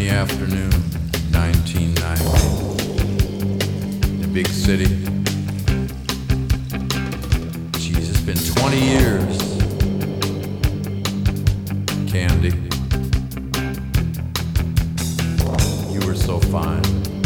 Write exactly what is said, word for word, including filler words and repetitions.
rainy afternoon, nineteen ninety. The big city. Jeez, it's been twenty years. Candy, you were so fine.